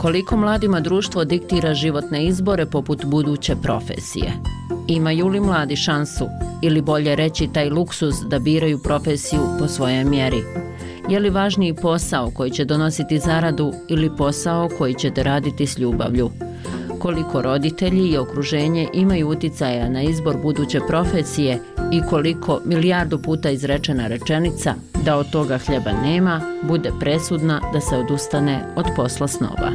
Koliko mladima društvo diktira životne izbore poput buduće profesije? Imaju li mladi šansu, ili bolje reći taj luksuz da biraju profesiju po svojoj mjeri? Je li važniji posao koji će donositi zaradu ili posao koji ćete raditi s ljubavlju? Koliko roditelji i okruženje imaju utjecaja na izbor buduće profesije i koliko milijardu puta izrečena rečenica da od toga hljeba nema bude presudna da se odustane od posla snova.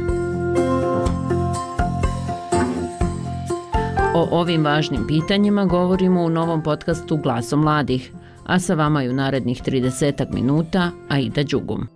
O ovim važnim pitanjima govorimo u novom podcastu Glasom mladih, a sa vama je u narednih 30 minuta Aida Đugum.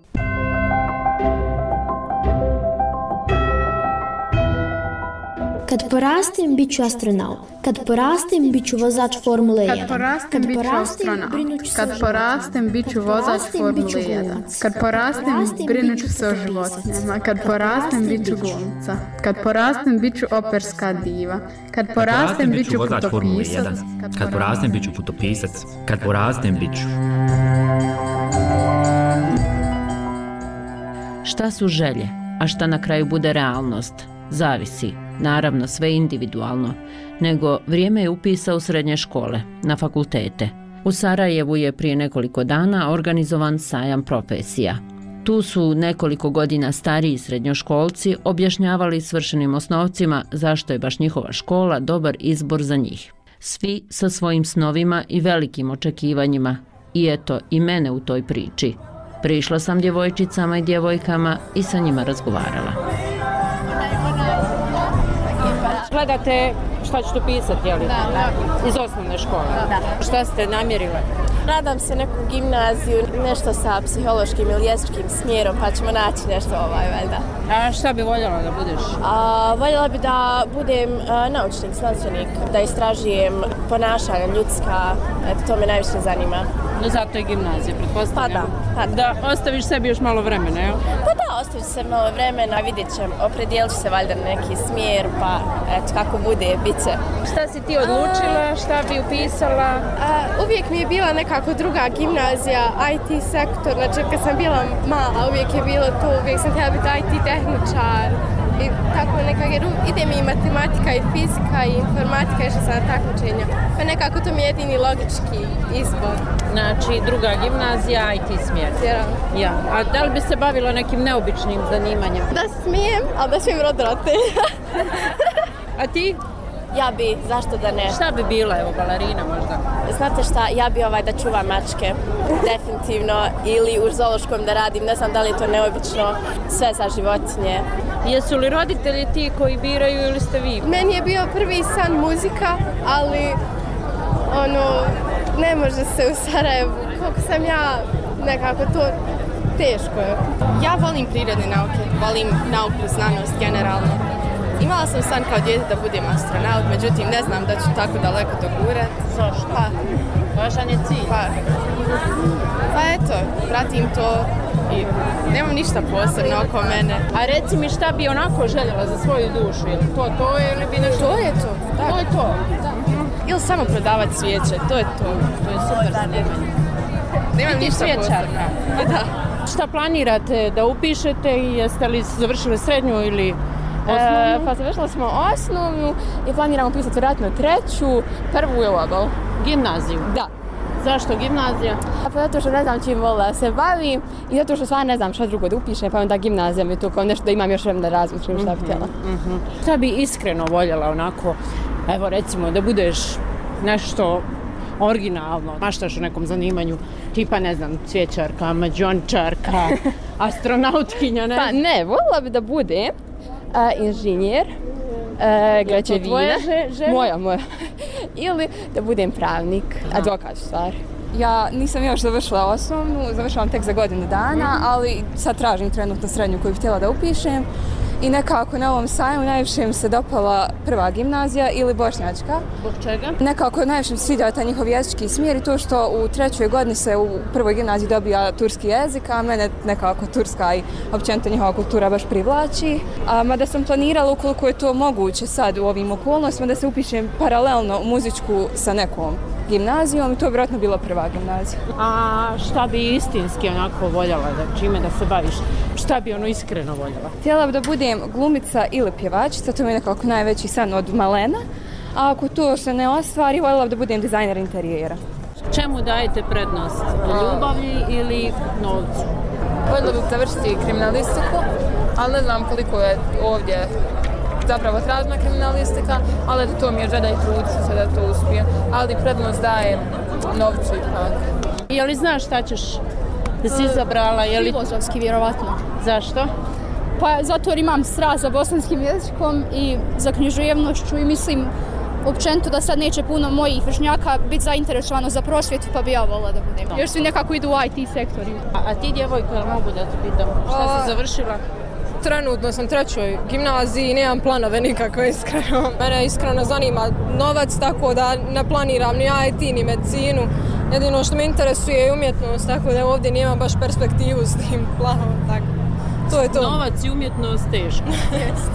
Kad porastem, bit ću astronaut. Kad porastem, bit ću vozač Formule 1. Kad porastem, bit ću astronaut. Kad porastem, bit ću vozač Formule 1. Kad porastem, brinut ću se o životinjama. Kad porastem, bit ću glumca. Kad porastem, bit ću operska diva. Kad porastem, bit ću putopisac. Kad porastem, bit ću putopisac. Kad porastem, bit ću... Šta su želje, a šta na kraju bude realnost? Zavisi, naravno sve individualno, nego vrijeme je upisa u srednje škole, na fakultete. U Sarajevu je prije nekoliko dana organizovan sajam profesija. Tu su nekoliko godina stariji srednjoškolci objašnjavali svršenim osnovcima zašto je baš njihova škola dobar izbor za njih. Svi sa svojim snovima i velikim očekivanjima. I eto, i mene u toj priči. Prišla sam djevojčicama i djevojkama i sa njima razgovarala. Gledate šta ćete pisati, jel? Da. Iz osnovne škole? Da. Šta ste namjerile? Nadam se neku gimnaziju, nešto sa psihološkim ili jezičkim smjerom, pa ćemo naći nešto valjda. A šta bi voljela da budeš? Voljela bi da budem naučnik, znanstvenik, da istražujem ponašanja ljudska, to me najviše zanima. No zato je gimnazija, pretpostavljam. Pa da. Da ostaviš sebi još malo vremena, jel? Pa da, ostaviš se malo vremena, vidjet ćem, opredijelit ću se valjda na neki smjer, pa eto, kako bude, bit će. Šta si ti odlučila, šta bi upisala? Uvijek mi je bila nekako druga gimnazija, IT sektor, znači kad sam bila mala uvijek je bilo to, uvijek sam htjela biti IT tehničar i tako nekako, jer ide mi i matematika i fizika i informatika, išla sam na takmičenja, pa nekako to mi je jedini logički izbor. Znači druga gimnazija, IT smjer. Ja. A da li bi se bavila nekim neobičnim zanimanjem? Da smijem, ali da smijem roditelja. A ti? Ja bi, zašto da ne? Šta bi bila, evo, balerina možda? Znate šta, ja bi da čuvam mačke, definitivno, ili u zoološkom da radim, ne znam da li je to neobično, sve za životinje. Jesu li roditelji ti koji biraju ili ste vi? Meni je bio prvi san muzika, ali ne može se u Sarajevu, koliko sam ja nekako to teško je. Ja volim prirodne nauke, volim nauku, znanost generalno. Imala sam san kao dijete da budem astronaut, međutim ne znam da ću tako daleko dogurati. Zašto? Važan je cilj. Pa eto, pratim to i nemam ništa posebno oko mene. A reci mi šta bi onako željela za svoju dušu, je li to ili bi nešto... To je to, da. To je to? Da. Ili samo prodavati svijeće, to je to. To je super zanimanje. Nemam ništa posebno. Da. Šta planirate da upišete i jeste li završili srednju ili... Pa završili smo osnovnu i planiramo pisati vjerojatno treću, prvu je ovo. Gimnaziju? Da. Zašto gimnazija? Pa zato što ne znam čim volila da se bavim i zato što stvarno ne znam šta drugo da upišem, pa onda gimnazija mi je to kao nešto da imam još vremena da razmišljam šta bi htjela. Šta bi iskreno voljela onako, evo recimo da budeš nešto originalno, maštaš u nekom zanimanju, tipa ne znam, cvjećarka, mađončarka, astronautkinja, ne? Pa ne, voljela bi da budem inženjer, građevina. Tvoja želja? Moja. Ili da budem pravnik, advokat u stvari. Ja nisam još završila osnovnu, završavam tek za godinu dana, ali sad tražim trenutno srednju koju bih htjela da upišem. I nekako na ovom sajmu najviše mi se dopala prva gimnazija ili bošnjačka. Zbog čega? Nekako najviše mi se sviđa taj njihov jezički smjer i to što u trećoj godini se u prvoj gimnaziji dobija turski jezik, a mene nekako turska i općenito njihova kultura baš privlači. Mada sam planirala ukoliko je to moguće sad u ovim okolnostima da se upišem paralelno muzičku sa nekom gimnazijom i to je vjerojatno bila prva gimnazija. A šta bi istinski onako voljela, da čime da se baviš? Šta bi ono iskreno voljela? Htjela bi da budem glumica ili pjevačica, to mi je nekako najveći san od malena. A ako to se ne ostvari, voljela bi da budem dizajner interijera. Čemu dajete prednost? Ljubavi ili novcu? Voljela bih završiti kriminalistiku, ali ne znam koliko je ovdje zapravo tražna kriminalistika, ali to mi je želja i trudit se da to uspije. Ali prednost daje novcu ipak. Je li znaš šta ćeš da si izabrala? Filozofski, vjerovatno. Zašto? Pa zato jer imam strast za bosanskim jezikom i za književnošću i mislim općenito da sad neće puno mojih vršnjaka biti zainteresovano za prosvjetu, pa bi ja volila da budem. Još svi nekako idu u IT sektori. A ti, djevojko, jel mogu da te pitam? Šta si završila? Trenutno sam 3. gimnaziji i nemam planove nikako, iskreno. Mene iskreno zanima novac, tako da ne planiram ni IT ni medicinu. Jedino što me interesuje je umjetnost, tako da ovdje nemam baš perspektivu s tim planom. Tako. To je to. Novac i umjetnost teško. Jest.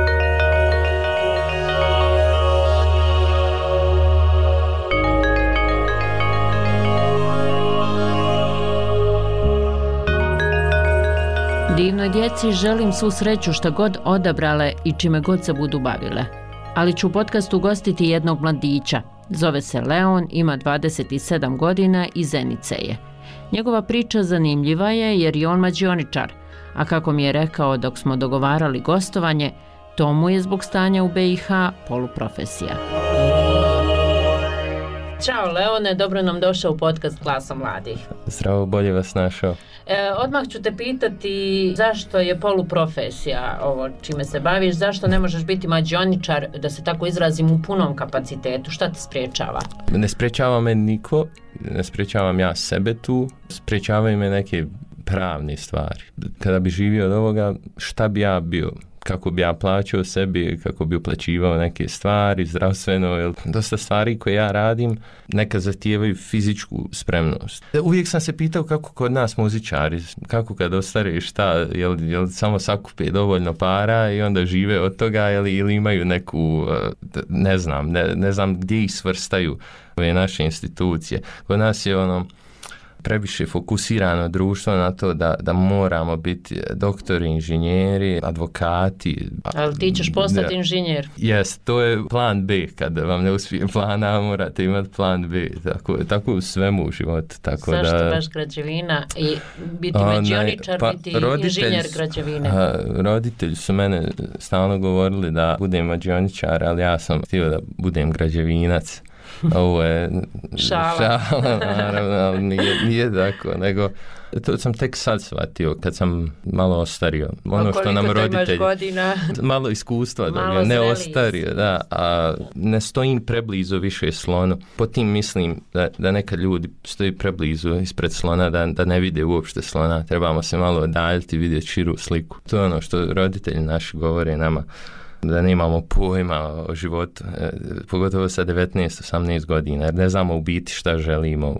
Divnoj djeci želim svu sreću šta god odabrale i čime god se budu bavile. Ali ću u podcastu gostiti jednog mladića. Zove se Leon, ima 27 godina i Zenice je. Njegova priča zanimljiva je jer je on mađioničar, a kako mi je rekao dok smo dogovarali gostovanje, to mu je zbog stanja u BiH poluprofesija. Ćao Leone, dobro nam došao u podcast Glasa mladih. Zdravo, bolje vas našao. Odmah ću te pitati zašto je poluprofesija ovo čime se baviš, zašto ne možeš biti mađioničar, da se tako izrazim, u punom kapacitetu, šta te spriječava? Ne spriječava me niko, ne spriječavam ja sebe tu, spriječavaju me neke pravne stvari. Kada bi živio od ovoga, šta bi ja bio? Kako bi ja plaćao sebi, kako bi uplaćivao neke stvari, zdravstveno, dosta stvari koje ja radim, neka zahtijevaju fizičku spremnost. Uvijek sam se pitao kako kod nas muzičari, kako kad ostariš šta, jel samo sakupe dovoljno para i onda žive od toga, ili imaju neku, ne znam gdje ih svrstaju ove naše institucije. Kod nas je previše fokusirano društvo na to da moramo biti doktori, inženjeri, advokati. Ali ti ćeš postati inženjer? Jes, to je plan B. Kada vam ne uspije plan A, morate imati plan B. Tako u svemu u životu. Zašto baš građevina i biti mađioničar, biti inženjer građevine? Roditelji su mene stalno govorili da budem mađioničar, ali ja sam htio da budem građevinac. Ovo je šala, naravno, ali nije tako, nego to sam tek sad shvatio kad sam malo ostario. Ono što nam roditelji, malo iskustva, ne ostario, da, a ne stojim preblizu više slonu. Po tim mislim da nekad ljudi stoji preblizu ispred slona, da ne vide uopšte slona. Trebamo se malo odaljiti, vidjeti širu sliku. To je ono što roditelji naši govore nama, da nemamo pojma o životu, pogotovo sa 19-18 godina, jer ne znamo u biti šta želimo.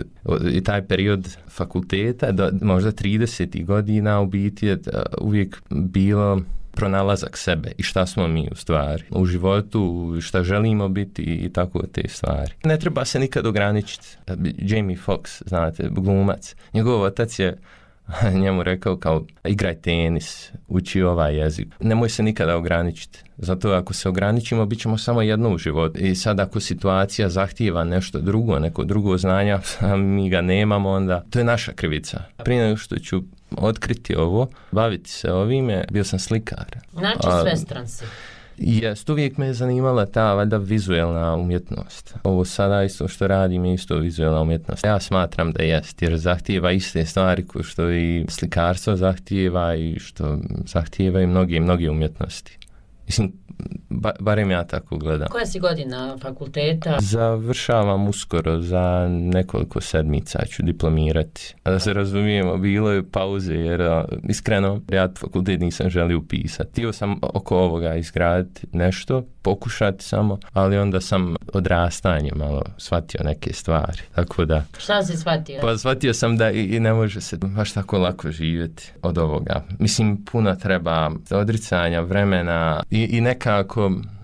I taj period fakulteta, možda 30 godina u biti je uvijek bilo pronalazak sebe i šta smo mi u stvari u životu, šta želimo biti i tako te stvari. Ne treba se nikad ograničiti. Jamie Foxx, znate, glumac, njegov otac je njemu rekao kao igraj tenis, uči ovaj jezik. Nemoj se nikada ograničiti. Zato ako se ograničimo, bit ćemo samo jedno u životu. I sad ako situacija zahtijeva nešto drugo, neko drugo znanja, a mi ga nemamo, onda to je naša krivica. Prije nego što ću otkriti ovo, baviti se ovime, bio sam slikar. Znači svestran si. Jest, uvijek me je zanimala ta valjda vizuelna umjetnost. Ovo sada isto što radim je isto vizuelna umjetnost. Ja smatram da jest, jer zahtijeva iste stvari koje što i slikarstvo zahtijeva i što zahtijeva i mnoge umjetnosti. Mislim, barem ja tako gledam. Koja si godina fakulteta? Završavam uskoro, za nekoliko sedmica ću diplomirati. A da se razumijemo, bilo je pauze jer iskreno ja fakultet nisam želio upisati. Htio sam oko ovoga izgraditi nešto, pokušati samo, ali onda sam odrastanje malo shvatio neke stvari. Tako da... Šta si shvatio? Pa shvatio sam da i ne može se baš tako lako živjeti od ovoga. Mislim, puno treba odricanja, vremena i nekako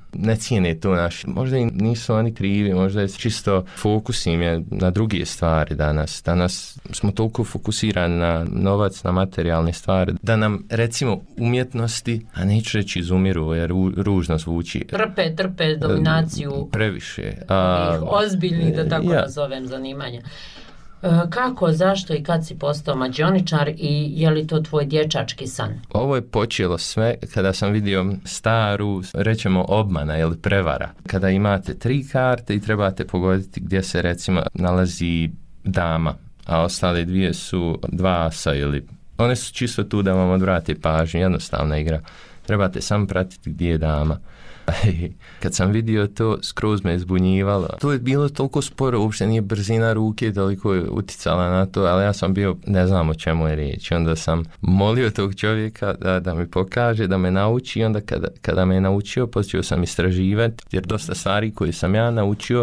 ne cijene to naši. Možda i nisu oni krivi, možda je čisto fokus im je na druge stvari danas. Danas smo toliko fokusirani na novac, na materijalne stvari, da nam recimo umjetnosti, a neću reći izumiru jer ružno zvuči. Trpe dominaciju previše. Ozbiljnih, da tako nazovem, zanimanja. Kako, zašto i kad si postao mađioničar i je li to tvoj dječački san? Ovo je počelo sve kada sam vidio staru, rećemo obmana ili prevara. Kada imate 3 karte i trebate pogoditi gdje se recimo nalazi dama, a ostale 2 su 2 asa ili... One su čisto tu da vam odvrate pažnju, jednostavna igra. Trebate samo pratiti gdje je dama. Kad sam vidio to, skroz me zbunjivalo. To je bilo toliko sporo, uopšte nije brzina ruke toliko je uticala na to, ali ja sam bio, ne znam o čemu je riječ. Onda sam molio tog čovjeka da mi pokaže, da me nauči. Onda kada me je naučio, počeo sam istraživati, jer dosta stvari koje sam ja naučio,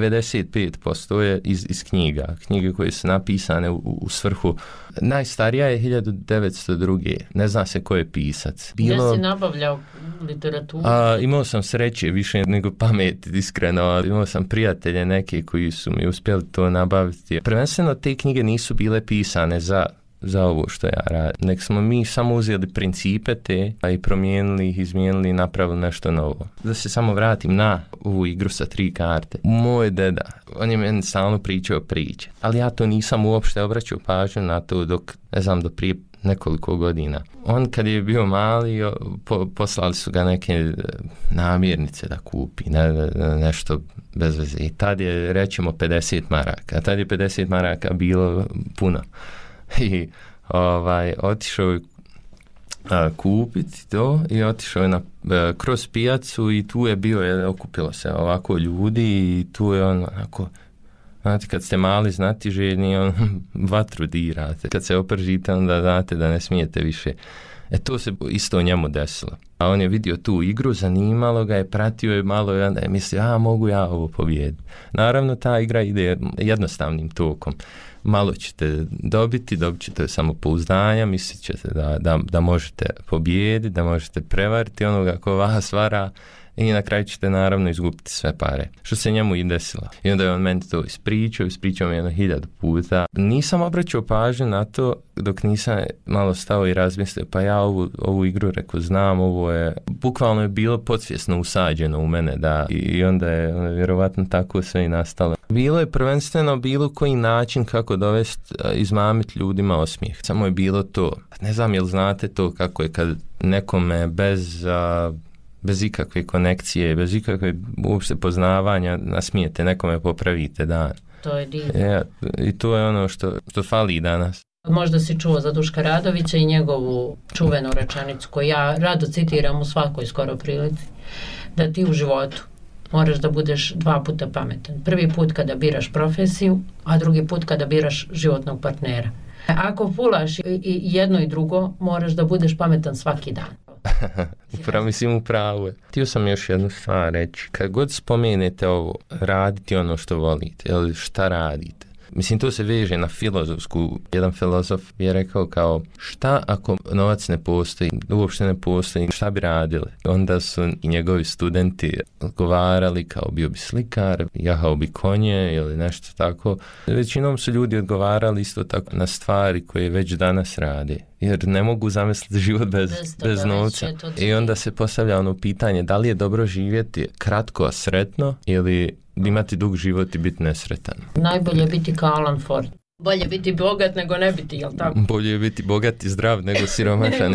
95% je iz knjiga. Knjige koje su napisane u svrhu. Najstarija je 1902. Ne zna se ko je pisac. Gdje si nabavljao literaturu? Imao sam sreće više nego pameti, iskreno. Imao sam prijatelje neke koji su mi uspjeli to nabaviti. Prvenstveno te knjige nisu bile pisane za ovo što ja radim. Nek smo mi samo uzeli principe te, a i promijenili ih, izmijenili i napravili nešto novo. Da se samo vratim na ovu igru sa 3 karte. Moj deda, on je meni stalno pričao priče, ali ja to nisam uopšte obraćao pažnju na to do prije nekoliko godina. On kad je bio mali, poslali su ga neke namirnice da kupi, nešto bez veze. I tad je, rećemo, 50 maraka. Tad je 50 maraka bilo puno. I otišao je kupiti to i otišao je kroz pijacu i tu je bio, okupilo se ovako ljudi i tu je on onako, znate, kad ste mali, znati željni, vatru dirate. Kad se opržite, onda znate da ne smijete više. To se isto njemu desilo. A on je vidio tu igru, zanimalo ga je, pratio je malo i onda je mislio, mogu ja ovo pobijediti. Naravno, ta igra ide jednostavnim tokom. Malo ćete dobit ćete samopouzdanja, mislit ćete da možete pobijediti, da možete prevariti onoga ko vas vara i na kraju ćete naravno izgubiti sve pare. Što se njemu i desilo. I onda je on meni to ispričao mi 1000 puta. Nisam obraćao pažnju na to dok nisam malo stao i razmislio, pa ja ovu igru rekao, znam, ovo je, bukvalno je bilo podsvjesno usađeno u mene, da, i onda je vjerovatno tako sve i nastalo. Bilo je prvenstveno bilo koji način kako dovesti, izmamiti ljudima osmijeh. Samo je bilo to. Ne znam jel znate to kako je kad nekome bez ikakve konekcije, bez ikakve uopšte poznavanja nasmijete nekome, popravite dan. To je divno. I to je ono što fali danas. Možda si čuo za Duška Radovića i njegovu čuvenu rečenicu koju ja rado citiram u svakoj skoro prilici, da ti u životu moraš da budeš 2 puta pametan. Prvi put kada biraš profesiju, a drugi put kada biraš životnog partnera. Ako fulaš i jedno i drugo, moraš da budeš pametan svaki dan. Mislim, upravo je. Htio sam još jednu stvar reći. Kad god spomenete ovo, raditi ono što volite, ili šta radite, mislim, to se veže na filozofsku. Jedan filozof je rekao kao, šta ako novac ne postoji, uopšte ne postoji, šta bi radili? Onda su i njegovi studenti odgovarali kao, bio bi slikar, jahao bi konje ili nešto tako. Većinom su ljudi odgovarali isto tako na stvari koje već danas rade, jer ne mogu zamisliti život bez novca. I onda se postavlja ono pitanje, da li je dobro živjeti kratko, a sretno, ili imati dug život i biti nesretan. Najbolje biti kao Alan Ford. Bolje biti bogat nego ne biti, jel tako? Bolje je biti bogat i zdrav nego siromašan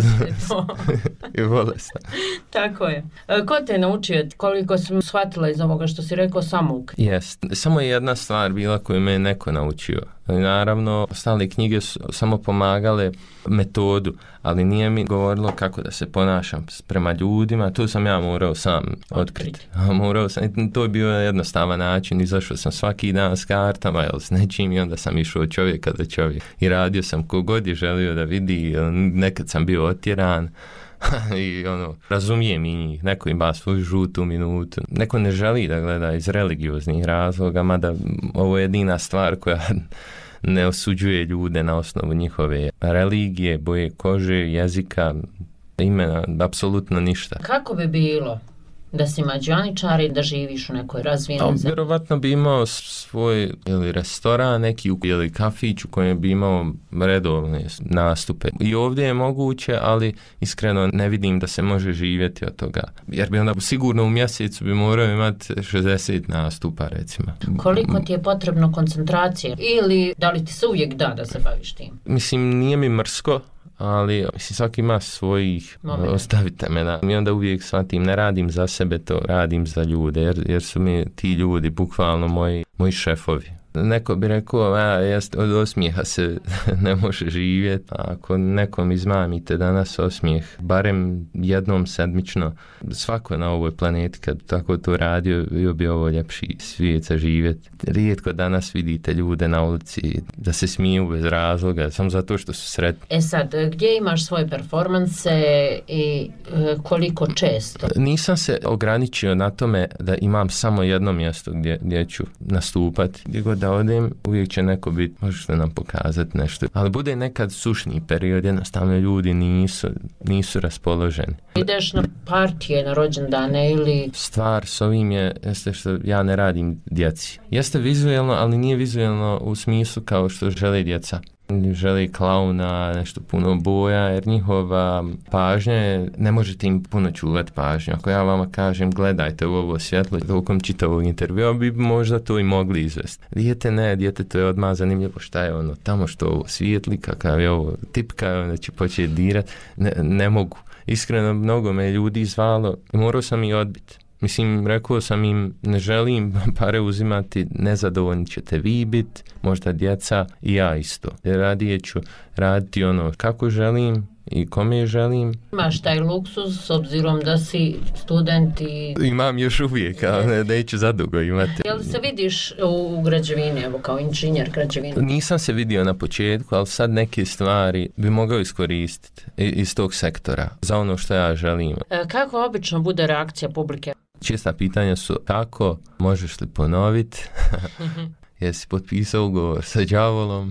i bolestan. Tako je. Ko te je naučio, koliko sam shvatila iz ovoga što si rekao, samouk? Jest. Samo je jedna stvar bila koju me neko naučio. Naravno, ostale knjige su samo pomagale metodu, ali nije mi govorilo kako da se ponašam prema ljudima. To sam ja morao sam otkriti. To je bio jednostavan način. Izašao sam svaki dan s kartama ili s nečim i onda sam išao od čovjeka do čovjeka. I radio sam kogod je želio da vidi. Nekad sam bio otjeran. I razumijem i njih. Neko ima svoju žutu minutu. Neko ne želi da gleda iz religioznih razloga, mada ovo je jedina stvar koja ne osuđuje ljude na osnovu njihove religije, boje kože, jezika, imena, apsolutno ništa. Kako bi bilo, da si mađioničar i da živiš u nekoj razvijenoj zemlji? Vjerovatno bi imao svoj ili restoran neki ili kafić u kojem bi imao redovne nastupe. I ovdje je moguće, ali iskreno ne vidim da se može živjeti od toga. Jer bi onda sigurno u mjesecu bi morao imati 60 nastupa, recimo. Koliko ti je potrebno koncentracije? Ili da li ti se uvijek da se baviš tim? Mislim, nije mi mrsko, ali svaki ima svojih, ostavite me da. I onda uvijek shvatim, ne radim za sebe, to radim za ljude, jer su mi ti ljudi bukvalno moji šefovi. Neko bi rekao, od osmijeha se ne može živjeti. Ako nekom izmamite danas osmijeh, barem jednom sedmično, svako na ovoj planeti kad tako to radio, bio bi ovo ljepši svijet za živjeti. Rijetko danas vidite ljude na ulici da se smiju bez razloga, samo zato što su sretni. Sad, gdje imaš svoje performanse i koliko često? Nisam se ograničio na tome da imam samo jedno mjesto gdje ću nastupati. Gdje god da odem, uvijek će neko biti, možeš li nam pokazati nešto. Ali bude nekad sušni period, jednostavno ljudi nisu raspoloženi. Ideš na partije, na rođendane ili... Stvar s ovim jeste što ja ne radim djeci. Jeste vizuelno, ali nije vizuelno u smislu kao što žele djeca. Želi klauna, nešto puno boja, jer njihova pažnja ne možete im puno čuvati pažnju. Ako ja vama kažem gledajte u ovo svjetlo tokom čitavog intervjua, bi možda to i mogli izvesti. Dijete to je odmah zanimljivo šta je ono tamo, što ovo svijetli, kakav je ovo tipka, onda će početi dirati. Ne mogu. Iskreno, mnogo me ljudi zvalo i morao sam i odbiti. Mislim, rekao sam im, ne želim pare uzimati, nezadovoljni ćete vi biti, možda djeca i ja isto. Radije ću raditi ono kako želim i kome želim. Imaš taj luksuz s obzirom da si student i... Imam još uvijek, ali neću zadugo imati. Jel se vidiš u građevini, evo kao inženjer građevine? Nisam se vidio na početku, ali sad neke stvari bi mogao iskoristiti iz tog sektora za ono što ja želim. Kako obično bude reakcija publike? Česta pitanja su kako, možeš li ponoviti, jesi potpisao ugovor sa đavolom,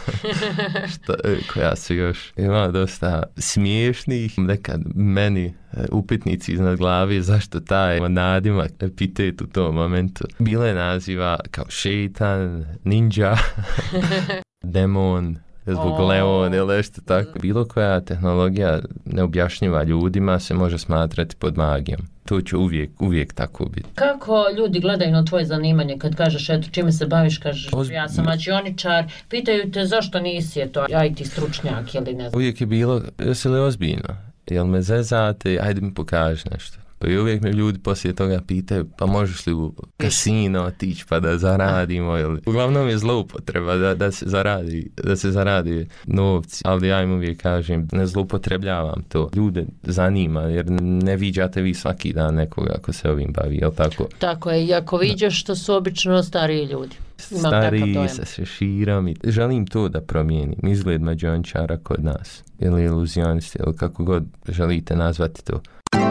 koja su još ima dosta smiješnih, nekad meni upitnici iznad glavi zašto taj nadimak epitet u tom momentu. Bilo je naziva kao šeitan, ninja, demon, zbog Leon ili nešto tako. Bilo koja tehnologija neobjašnjiva ljudima se može smatrati pod magijom. To će uvijek tako biti. Kako ljudi gledaju na tvoje zanimanje kad kažeš eto čime se baviš, kažeš ja sam mađioničar, pitaju te zašto nisi IT stručnjak ili ne znam. Uvijek je bilo, jesi li ozbiljno? Jel me zezate? Ajde mi pokaži nešto. I uvijek me ljudi poslije toga pitaju, pa možeš li u kasino otići pa da zaradimo? Uglavnom je zloupotreba da se zaradi novci, ali ja im uvijek kažem, ne zloupotrebljavam to. Ljude zanima, jer ne viđate vi svaki dan nekoga ako se ovim bavi, jel tako? Tako je, i ako viđaš što su obično stariji ljudi. Stariji sa šeširom i želim to da promijenim, izgled mađioničara kod nas, ili iluzionisti, ili kako god želite nazvati to.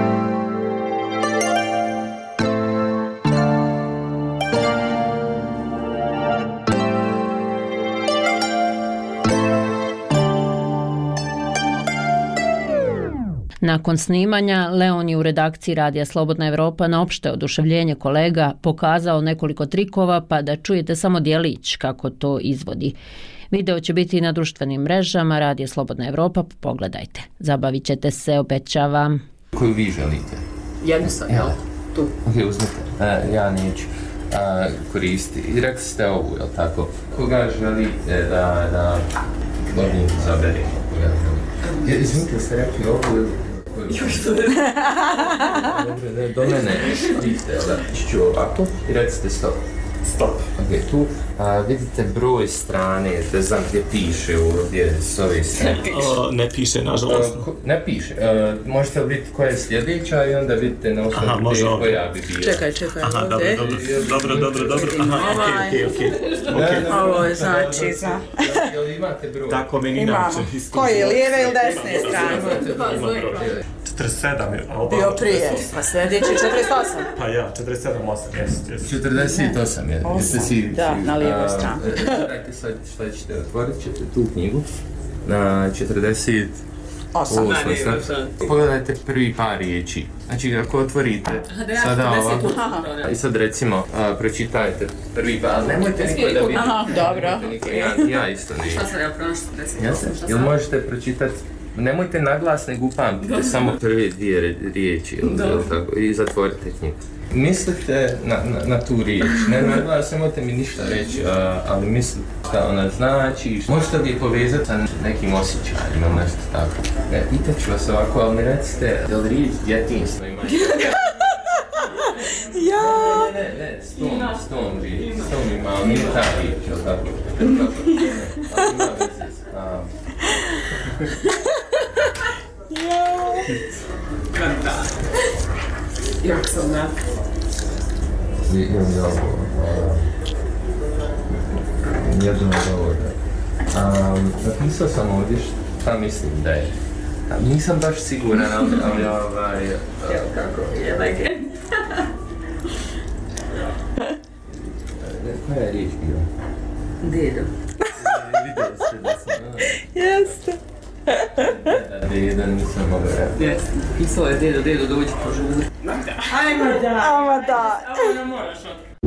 Nakon snimanja, Leon je u redakciji Radija Slobodna Evropa na opšte oduševljenje kolega pokazao nekoliko trikova, pa da čujete samo djelić kako to izvodi. Video će biti na društvenim mrežama Radija Slobodna Evropa, pogledajte. Zabavit ćete se, obećavam. Koju vi želite? Jednu sam, jel? Tu. Ok, uzmite. Ja neću koristiti. I rekli ste ovu, jel tako? Koga želite da ovdje zaberemo? Izvinite, ste rekli ovu ili... Još to je. Dobre, do mene vidite, ću ovako i recite stop. Stop. Ok, tu vidite broj strane, ne znam gdje piše ovdje s ove strane. Ne piše, nažalost. Ne piše. Možete vidjeti koja je sljedeća i onda vidite na osnovu koja bi bila. Čekaj, aha, ovdje. Dobro. Aha, okej. Ovo je znači za... Jel imate broj? Tako meni inače. Koje, lijeve ili desne strane? 47 je. Bio prije, pa sljedeći 48. Pa ja, 47, 8, 48 je. Da, na lijevoj strani. Dajte sad šta ćete, otvorit ćete tu knjigu na 48. 8. Pogledajte prvi par riječi. Znači, ako otvorite sada ovako, i sad recimo, pročitajte prvi par, ali nemojte niko da vidite. Dobro. Ja isto ne. Šta sam ja prošla? Jel možete pročitati? Nemojte naglas, nego upamtite samo prve dvije riječi i zatvorite knjigu. Mislite na tu riječ, ne naglas, nemojte mi ništa reći, ali mislite šta ona znači, možete li je povezati sa nekim osjećajima, nešto tako. Pitaću vas ovako, ali mi recite, je li riječ djetinjstvo ima? Ne, s tom riječ, s tom ima, ali nije ta riječ, jel tako? Ali ima veze. Jak sam na... Jedno dovoljno. Napisao sam ovdje šta mislim da je. Nisam baš siguran, ali Evo kako je legend. Koja je riječ bila? Dedo. Vidio ste da sam... Jeste. Dedo nisam mogao reći. Jeste. Pisao je dedo, dođi požuri. Ajmo da. Ovo ne moraš.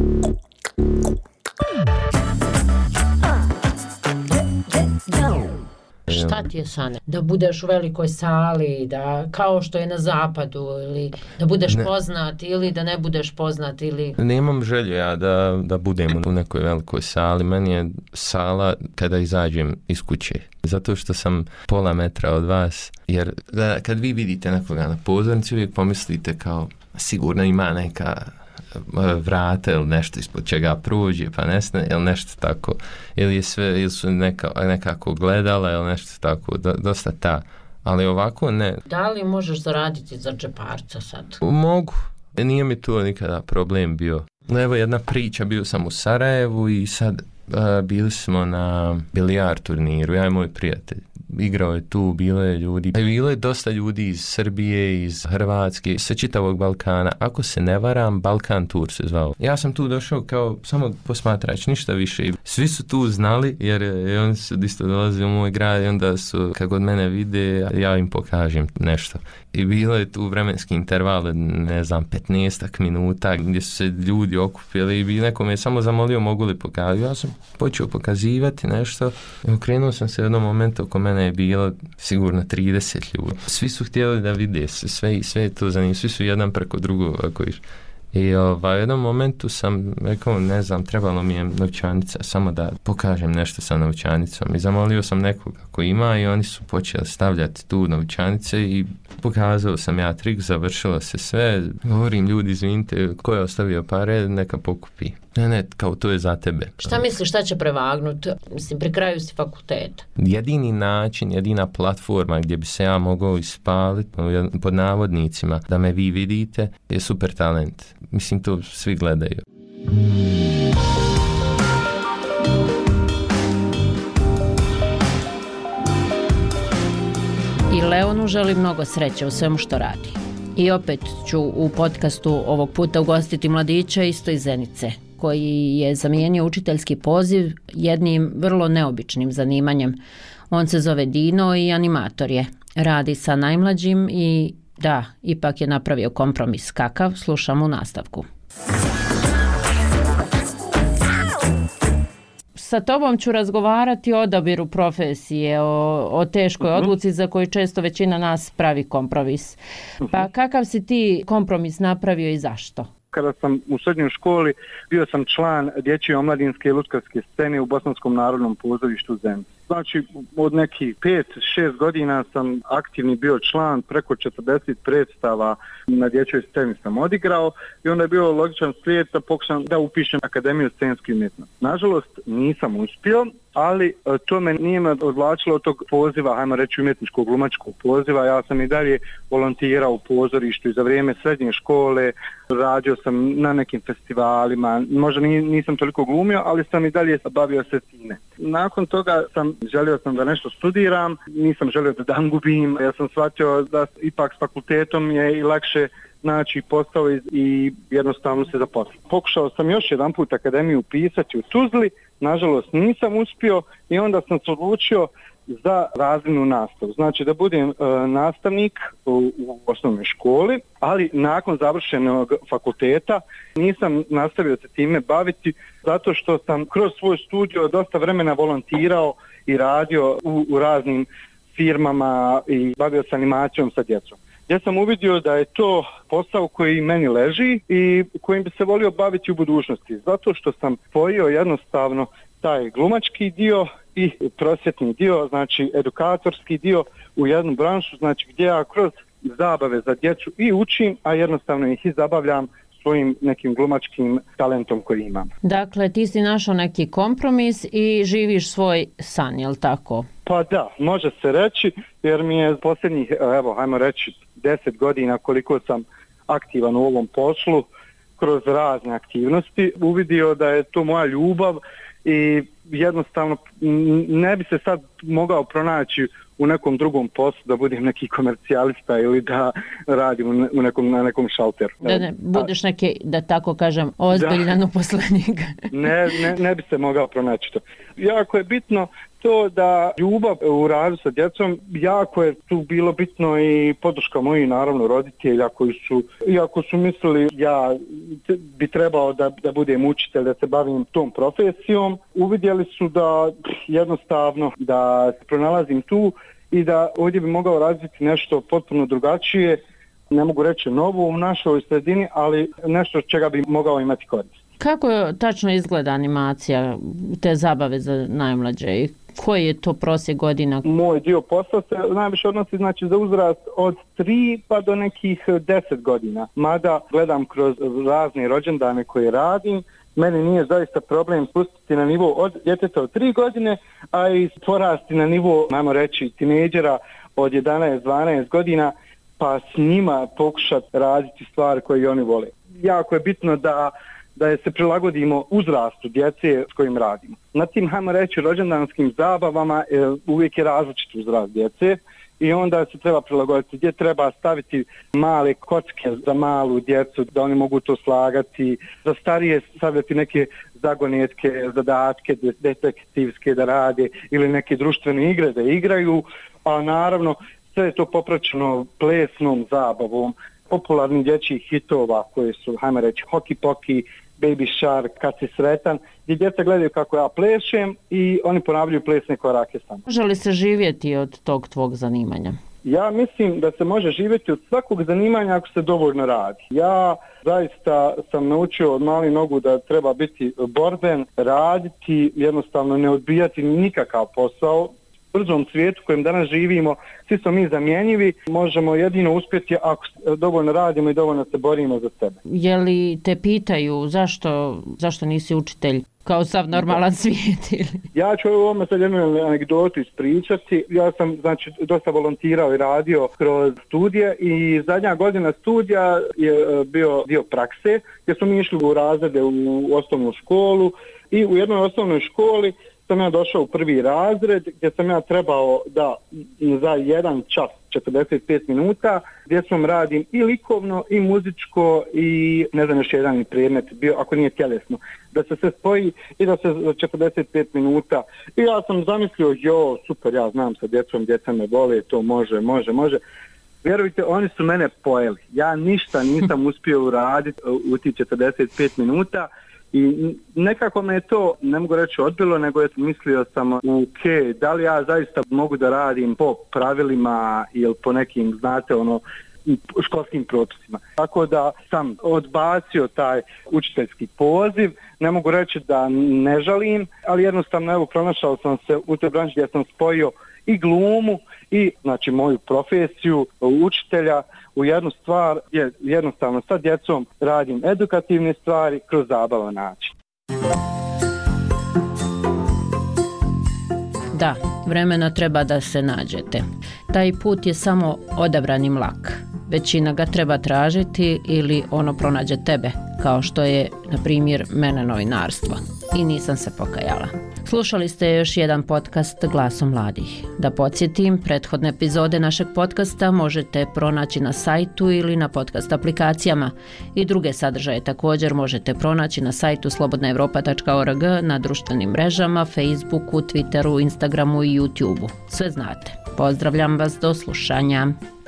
Šta ti je Sane? Da budeš u velikoj sali, da kao što je na zapadu, ili da budeš poznat, ili da ne budeš poznat, ili... Nemam želju ja da budem u nekoj velikoj sali. Meni je sala kada izađem iz kuće. Zato što sam pola metra od vas. Jer kad vi vidite nekoga na pozornici, uvijek pomislite kao sigurno ima neka vrata ili nešto ispod čega prođe, pa nesne, ili nešto tako. Ili su nekako gledala ili nešto tako. Dosta ta. Ali ovako ne. Da li možeš zaraditi za džeparca sad? Mogu. Nije mi to nikada problem bio. Evo jedna priča, bio sam u Sarajevu i sad bili smo na bilijar turniru, ja i moj prijatelj. Igrao je tu, bilo je ljudi. Bilo je dosta ljudi iz Srbije, iz Hrvatske, sa čitavog Balkana. Ako se ne varam, Balkan Tour se zvao. Ja sam tu došao kao samo posmatrač, ništa više. Svi su tu znali, jer oni su isto dolazili u moj grad i onda su, kad god mene vide, ja im pokažem nešto. I bilo je tu vremenski interval, ne znam, 15 minuta, gdje su se ljudi okupili i neko me samo zamolio mogu li pokazati. Ja sam počeo pokazivati nešto i okrenuo sam se u jednom momentu, oko mene je bilo sigurno 30 ljudi. Svi su htjeli da vide, sve je to zanimljivo, svi su jedan preko drugog ovako išli. I u jednom momentu sam rekao, ne znam, trebalo mi je novčanica, samo da pokažem nešto sa novčanicom. I zamolio sam nekoga ko ima i oni su počeli stavljati tu novčanice i pokazao sam ja trik, završilo se sve. Govorim, ljudi, izvinite, ko je ostavio pare, neka pokupi. Ne, kao to je za tebe. Šta misliš, šta će prevagnuti? Mislim, pri kraju si fakulteta. Jedini način, jedina platforma gdje bi se ja mogao ispaliti, pod navodnicima, da me vi vidite, je Super talent. Mislim, to svi gledaju. I Leonu želi mnogo sreće u svemu što radi. I opet ću u podcastu ovog puta ugostiti mladića isto iz Zenice, koji je zamijenio učiteljski poziv jednim vrlo neobičnim zanimanjem. On se zove Dino i animator je. Radi sa najmlađim i da, ipak je napravio kompromis. Kakav? Slušam u nastavku. Sa tobom ću razgovarati o odabiru profesije, o teškoj odluci za koju često većina nas pravi kompromis. Pa kakav si ti kompromis napravio i zašto? Kada sam u srednjoj školi, bio sam član dječje omladinske i lutkarske scene u Bosanskom narodnom pozorištu Zenice. Znači, od nekih 5-6 godina sam aktivni bio član, preko 40 predstava na dječjoj sceni sam odigrao i onda je bio logičan slijed da pokušam da upišem Akademiju scenske umjetnosti. Nažalost, nisam uspio, ali to me nije me odvlačilo od tog poziva, hajmo reći umjetničkog glumačkog poziva. Ja sam i dalje volontirao u pozorištu i za vrijeme srednje škole radio sam na nekim festivalima, možda nisam toliko glumio, ali sam i dalje bavio se time. Nakon toga želio sam da nešto studiram, nisam želio da dan gubim, ja sam shvatio da ipak s fakultetom je i lakše naći posao i jednostavno se zaposliti. Pokušao sam još jedan put akademiju upisati u Tuzli, nažalost nisam uspio i onda sam se odlučio za razrednu nastavu. Znači da budem nastavnik u osnovnoj školi, ali nakon završenog fakulteta nisam nastavio se time baviti zato što sam kroz svoj studio dosta vremena volontirao i radio u raznim firmama i bavio se animacijom sa djecom. Ja sam uvidio da je to posao koji meni leži i kojim bi se volio baviti u budućnosti, zato što sam spojio jednostavno taj glumački dio i prosvjetni dio, znači edukatorski dio u jednu branšu, znači gdje ja kroz zabave za djecu i učim, a jednostavno ih i zabavljam svojim nekim glumačkim talentom koji imam. Dakle, ti si našao neki kompromis i živiš svoj san, je li tako? Pa da, može se reći, jer mi je posljednjih, evo, hajmo reći, 10 godina koliko sam aktivan u ovom poslu, kroz razne aktivnosti, uvidio da je to moja ljubav i jednostavno ne bi se sad mogao pronaći u nekom drugom poslu, da budem neki komercijalista ili da radim na nekom šalteru. Da ne budeš neki, da tako kažem, ozbiljan uposlenik. Ne bi se mogao pronaći to. Jako je bitno to da ljubav u radu sa djecom, jako je tu bilo bitno i podrška mojih naravno roditelja koji su, iako su mislili ja bi trebao da budem učitelj, da se bavim tom profesijom, uvidjeli su da jednostavno da se pronalazim tu i da ovdje bi mogao razviti nešto potpuno drugačije, ne mogu reći novo u našoj sredini, ali nešto čega bi mogao imati korist. Kako tačno izgleda animacija, te zabave za najmlađe i koji je to prosjek godina? Moj dio posla se najviše odnosi znači za uzrast od 3 pa do nekih 10 godina. Mada gledam kroz razne rođendane koje radim, meni nije zaista problem spustiti na nivo od djeteta od 3 godine, a i porasti na nivo, najmo reći, tinejdžera od 11-12 godina, pa s njima pokušati raditi stvari koje oni vole. Jako je bitno da se prilagodimo uzrastu djece s kojim radimo. Na tim, hajmo reći, rođendanskim zabavama uvijek je različit uzrast djece i onda se treba prilagoditi gdje treba staviti male kocke za malu djecu, da oni mogu to slagati, za starije stavljati neke zagonetke, zadatke, detektivske da rade ili neke društvene igre da igraju, a naravno sve je to popraćeno plesnom zabavom, popularnih dječjih hitova koji su, hajmo reći, Hoki Poki, Baby Shark, Kad si sretan, gdje djeca gledaju kako ja plešem i oni ponavljaju plesne korake sam. Može li se živjeti od tog tvog zanimanja? Ja mislim da se može živjeti od svakog zanimanja ako se dovoljno radi. Ja zaista sam naučio od malih nogu da treba biti borben, raditi, jednostavno ne odbijati nikakav posao. U brzom svijetu u kojem danas živimo, svi smo mi zamjenjivi, možemo jedino uspjeti ako dovoljno radimo i dovoljno se borimo za sebe. Je li te pitaju zašto nisi učitelj kao sav normalan svijet? Ja ću ovome sad jednu anegdotu ispričati. Ja sam znači dosta volontirao i radio kroz studije i zadnja godina studija je bio dio prakse gdje smo mi išli u razrede u osnovnu školu i u jednoj osnovnoj školi sam ja došao u prvi razred gdje sam ja trebao da za 1 čas 45 minuta gdje sam radim i likovno i muzičko i ne znam još jedan predmet bio ako nije tjelesno, da se sve spoji i da se za 45 minuta i ja sam zamislio super, ja znam sa djecom, djeca me vole, to može. Vjerujte, oni su mene pojeli. Ja ništa nisam uspio uraditi u tih 45 minuta i nekako me je to, ne mogu reći odbilo, nego mislio sam da li ja zaista mogu da radim po pravilima ili po nekim, znate, školskim propisima. Tako da sam odbacio taj učiteljski poziv, ne mogu reći da ne žalim, ali jednostavno pronašao sam se u toj branši gdje sam spojio i glumu i znači moju profesiju učitelja u jednu stvar, je jednostavno sa djecom radim edukativne stvari kroz zabavan način. Da, vremena treba da se nađete. Taj put je samo odabran i mlak. Većina ga treba tražiti ili ono pronađe tebe, kao što je, na primjer, mene novinarstvo. i nisam se pokajala. Slušali ste još jedan podcast Glasom mladih. Da podsjetim, prethodne epizode našeg podcasta možete pronaći na sajtu ili na podcast aplikacijama i druge sadržaje također možete pronaći na sajtu slobodnaevropa.org, na društvenim mrežama, Facebooku, Twitteru, Instagramu i YouTubeu. Sve znate. Pozdravljam vas, do slušanja.